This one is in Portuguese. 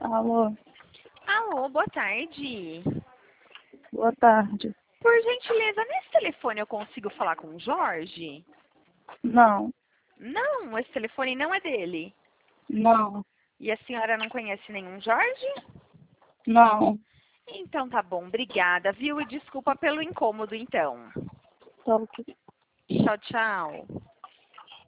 Alô, Alô, boa tarde. boa tarde. Por gentileza, nesse telefone eu consigo falar com o Jorge? Não, Não, esse telefone não é dele. não, E a senhora não conhece nenhum Jorge? não. Então tá bom, obrigada, viu? E desculpa pelo incômodo, então. Tá ok. Tchau, tchau.